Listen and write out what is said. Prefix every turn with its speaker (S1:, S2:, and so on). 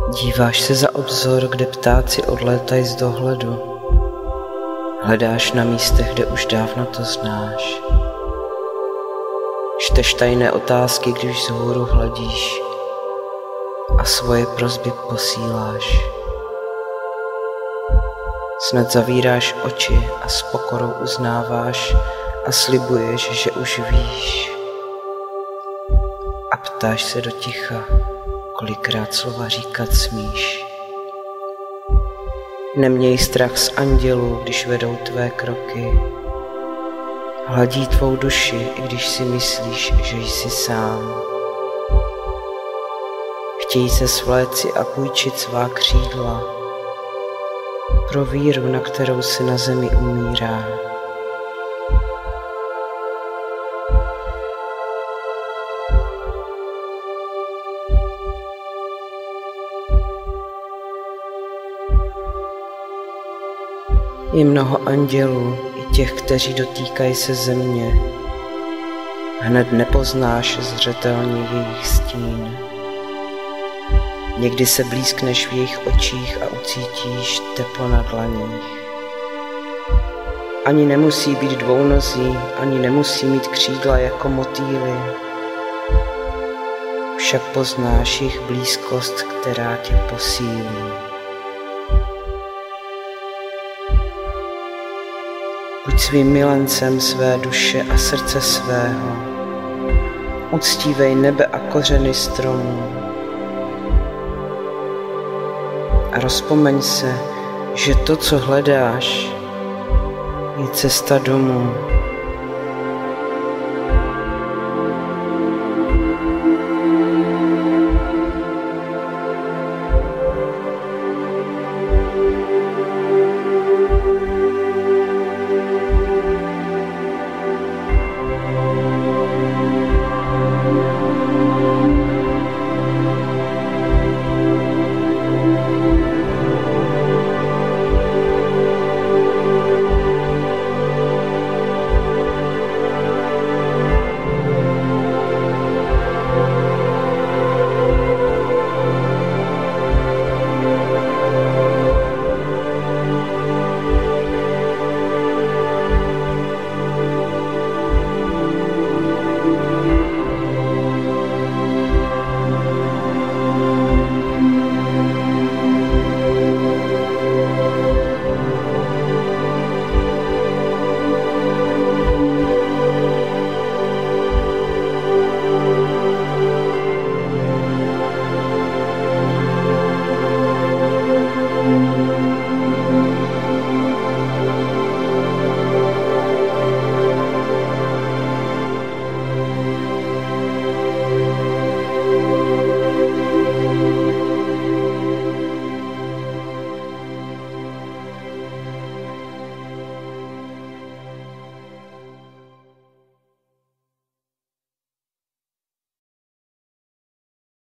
S1: Díváš se za obzor, kde ptáci odlétají z dohledu. Hledáš na místech, kde už dávno to znáš. Čteš tajné otázky, když vzhůru hledíš a svoje prosby posíláš. Snad zavíráš oči a s pokorou uznáváš a slibuješ, že už víš. A ptáš se do ticha, kolikrát slova říkat smíš. Neměj strach z andělů, když vedou tvé kroky. Hladí tvou duši, i když si myslíš, že jsi sám. Chtějí se svléci a půjčit svá křídla pro víru, na kterou se na zemi umírá. Je mnoho andělů, i těch, kteří dotýkají se země. Hned nepoznáš zřetelně jejich stín. Někdy se blízkneš v jejich očích a ucítíš teplo na dlaních. Ani nemusí být dvounozí, ani nemusí mít křídla jako motýly. Však poznáš jejich blízkost, která tě posílí. Buď svým milencem své duše a srdce svého. Uctívej nebe a kořeny stromů. A rozpomeň se, že to, co hledáš, je cesta domů.